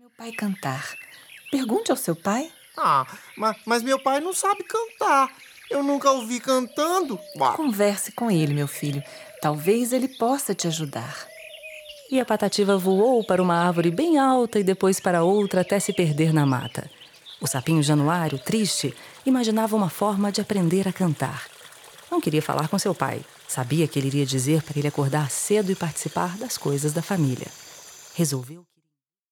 Meu pai cantar. Pergunte ao seu pai. Mas meu pai não sabe cantar. Eu nunca ouvi cantando. Converse com ele, meu filho. Talvez ele possa te ajudar. E a Patativa voou para uma árvore bem alta e depois para outra até se perder na mata. O sapinho Januário, triste, imaginava uma forma de aprender a cantar. Não queria falar com seu pai. Sabia que ele iria dizer para ele acordar cedo e participar das coisas da família. Resolveu